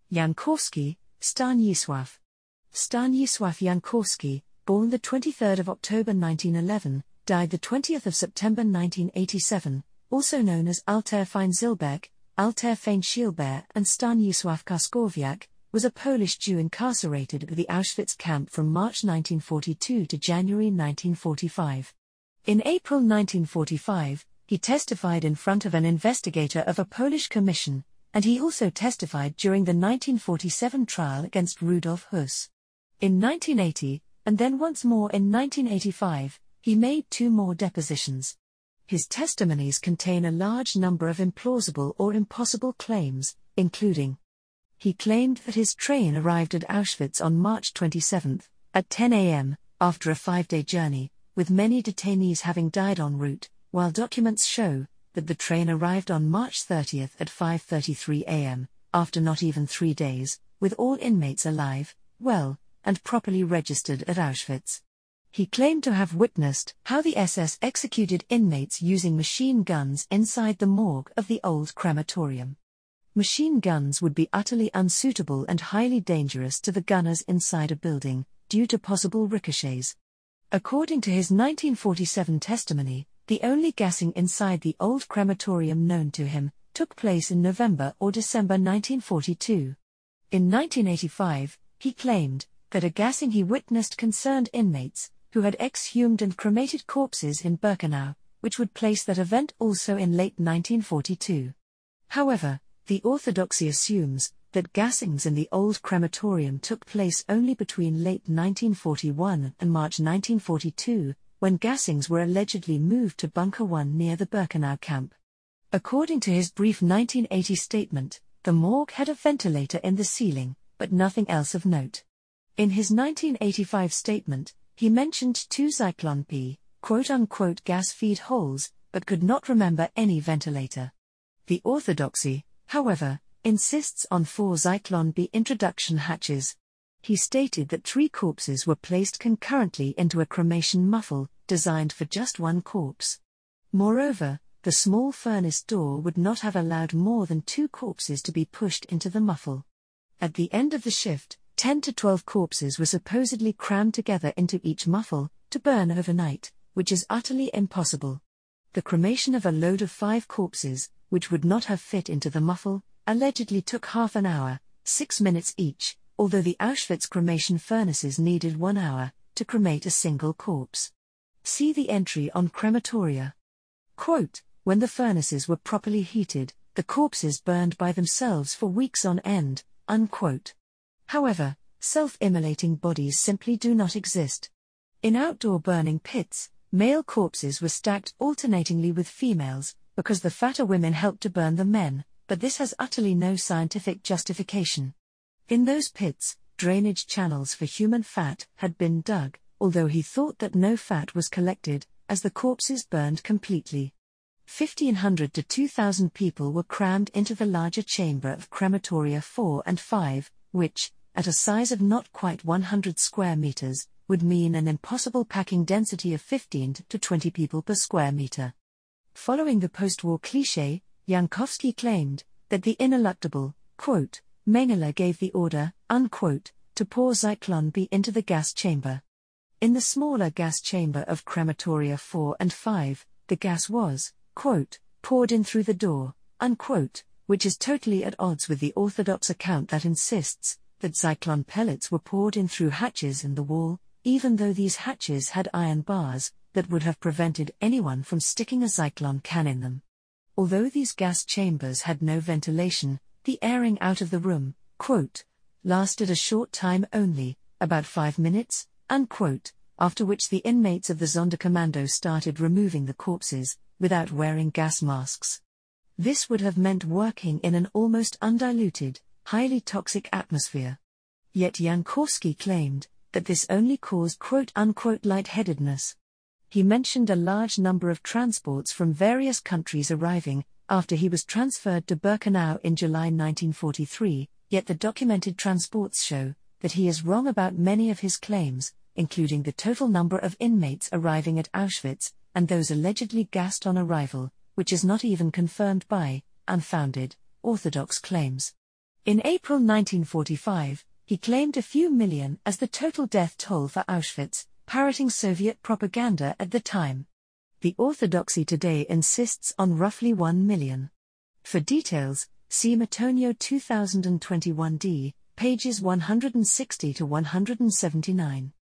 Jankowski, Stanisław. Stanisław Jankowski, born the 23rd of October 1911, died the 20th of September 1987, also known as Alter Fein-Zylberk, Alter Fein-Schielbeer and Stanisław Karskowiak, was a Polish Jew incarcerated at the Auschwitz camp from March 1942 to January 1945. In April 1945, he testified in front of an investigator of a Polish commission, and he also testified during the 1947 trial against Rudolf Höss. In 1980, and then once more in 1985, he made 2 more depositions. His testimonies contain a large number of implausible or impossible claims, including: he claimed that his train arrived at Auschwitz on March 27, at 10 a.m., after a 5-day journey, with many detainees having died en route, while documents show that the train arrived on March 30 at 5:33 a.m., after not even 3 days, with all inmates alive, well, and properly registered at Auschwitz. He claimed to have witnessed how the SS executed inmates using machine guns inside the morgue of the old crematorium. Machine guns would be utterly unsuitable and highly dangerous to the gunners inside a building, due to possible ricochets. According to his 1947 testimony, the only gassing inside the old crematorium known to him took place in November or December 1942. In 1985, he claimed that a gassing he witnessed concerned inmates who had exhumed and cremated corpses in Birkenau, which would place that event also in late 1942. However, the orthodoxy assumes that gassings in the old crematorium took place only between late 1941 and March 1942, when gassings were allegedly moved to Bunker 1 near the Birkenau camp. According to his brief 1980 statement, the morgue had a ventilator in the ceiling, but nothing else of note. In his 1985 statement, he mentioned 2 Zyklon B, quote-unquote gas feed holes, but could not remember any ventilator. The orthodoxy, however, insists on 4 Zyklon B introduction hatches. He stated that 3 corpses were placed concurrently into a cremation muffle, designed for just 1 corpse. Moreover, the small furnace door would not have allowed more than 2 corpses to be pushed into the muffle. At the end of the shift, 10 to 12 corpses were supposedly crammed together into each muffle, to burn overnight, which is utterly impossible. The cremation of a load of 5 corpses, which would not have fit into the muffle, allegedly took half an hour, 6 minutes each, although the Auschwitz cremation furnaces needed 1 hour to cremate a single corpse. See the entry on crematoria. Quote, when the furnaces were properly heated, the corpses burned by themselves for weeks on end, unquote. However, self-immolating bodies simply do not exist. In outdoor burning pits, male corpses were stacked alternatingly with females, because the fatter women helped to burn the men, but this has utterly no scientific justification. In those pits, drainage channels for human fat had been dug, although he thought that no fat was collected, as the corpses burned completely. 1,500 to 2,000 people were crammed into the larger chamber of crematoria 4 and 5, which, at a size of not quite 100 square meters, would mean an impossible packing density of 15 to 20 people per square meter. Following the post-war cliché, Jankowski claimed that the ineluctable, quote, Mengele gave the order, unquote, to pour Zyklon B into the gas chamber. In the smaller gas chamber of crematoria 4 and 5, the gas was, quote, poured in through the door, unquote, which is totally at odds with the orthodox account that insists that Zyklon pellets were poured in through hatches in the wall, even though these hatches had iron bars that would have prevented anyone from sticking a Zyklon can in them. Although these gas chambers had no ventilation, the airing out of the room, quote, lasted a short time only, about 5 minutes, unquote, after which the inmates of the Sonderkommando started removing the corpses, without wearing gas masks. This would have meant working in an almost undiluted, highly toxic atmosphere. Yet Jankowski claimed that this only caused quote-unquote lightheadedness. He mentioned a large number of transports from various countries arriving after he was transferred to Birkenau in July 1943, yet the documented transports show that he is wrong about many of his claims, including the total number of inmates arriving at Auschwitz, and those allegedly gassed on arrival, which is not even confirmed by unfounded, orthodox claims. In April 1945, he claimed a few million as the total death toll for Auschwitz, parroting Soviet propaganda at the time. The Orthodoxy today insists on roughly 1 million. For details, see Matonio 2021d, pages 160 to 179.